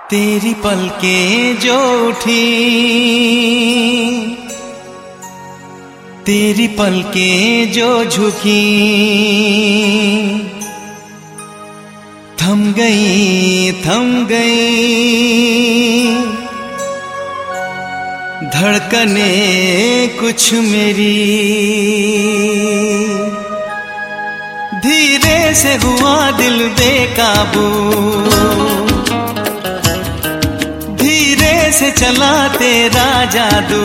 तेरी पलकें जो उठी, तेरी पलकें जो झुकी, थम गई धड़कने कुछ मेरी। धीरे से हुआ दिल बेकाबू, धीरे से चला तेरा जादू।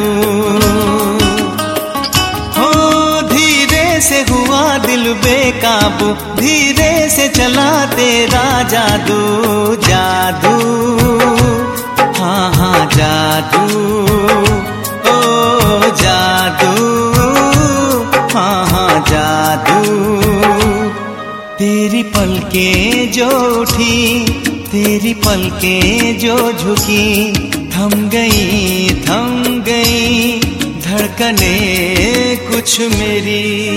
हो धीरे से हुआ दिल बेकाबू, धीरे से चला तेरा जादू। जादू हाँ हाँ जादू, ओ जादू हाँ हाँ जादू। तेरी पलकें जो उठी, तेरी पलकें जो झुकी, थम गई धड़कने कुछ मेरी।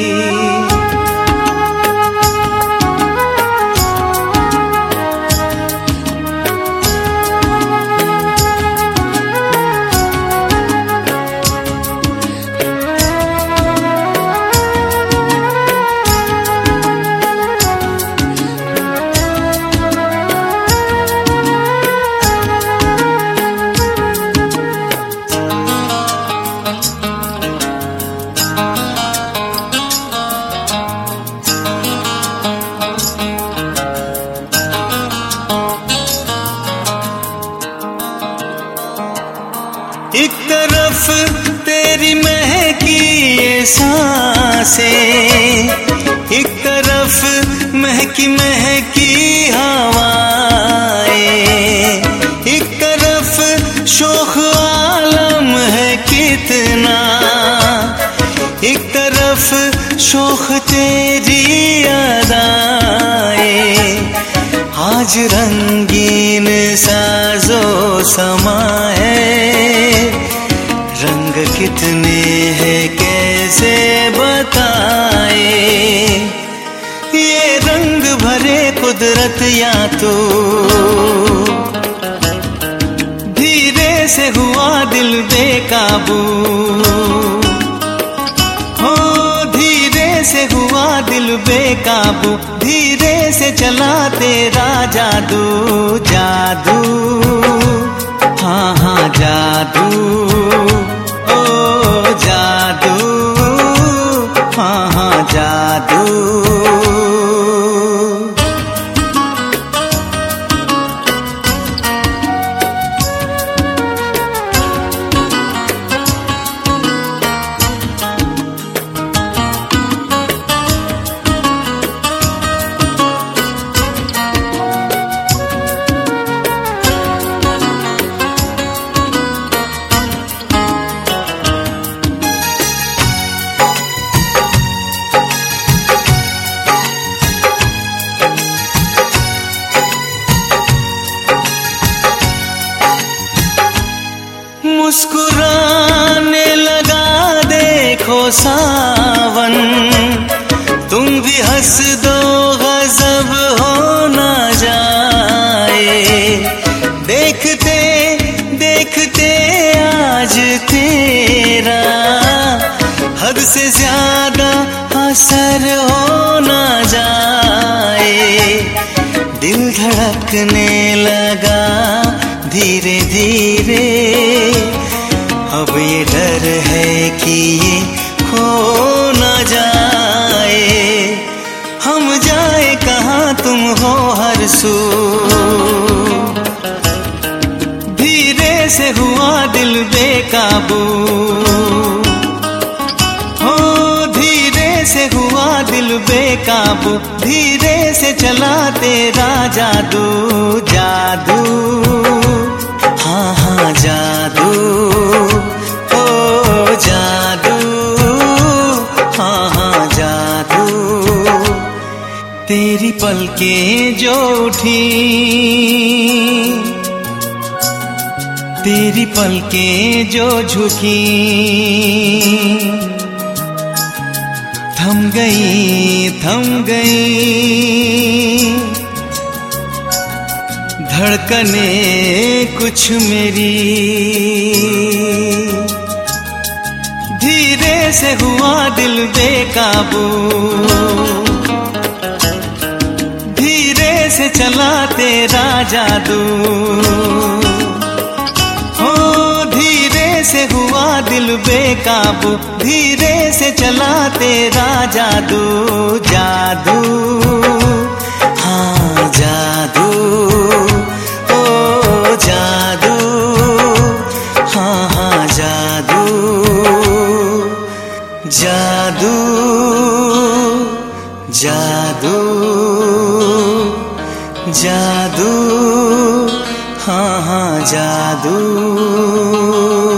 एक तरफ तेरी महकी ये सांसें, एक तरफ महकी महकी हवाएं, एक तरफ शोख आलम है कितना, एक तरफ शोख तेरी अदाएं। आज रंगीन साजो समा है, रंग कितने हैं कैसे बताए। ये रंग भरे कुदरत या तो धीरे से हुआ दिल बेकाबू। हो धीरे से हुआ दिल बेकाबू, धीरे से चला तेरा जादू। जादू हाँ हाँ जादू, ओ जादू हाँ हाँ जादू। मुस्कुराने लगा देखो सावन, तुम भी हंस दो गजब हो ना जाए। देखते देखते आज तेरा हद से ज्यादा असर हो ना जाए। दिल धड़कने लगा धीरे धीरे, अब ये डर है कि ये खो न जाए। हम जाए कहाँ तुम हो हर सू, धीरे से हुआ दिल बेकाबू। हो धीरे से हुआ दिल बेकाबू, धीरे से चला तेरा जादू। जादू हाँ हाँ जादू, ओ जादू हाँ हाँ जादू। तेरी पलकें जो उठी, तेरी पलकें जो झुकी, थम गई धड़कने कुछ मेरी धीरे से हुआ दिल बेकाबू, धीरे से चला तेरा जादू, हो धीरे से हुआ दिल बेकाबू, धीरे से चला तेरा जादू, जादू हाँ जादू, ओ जादू हाँ हाँ जादू, जादू जादू जादू हाँ हाँ जादू।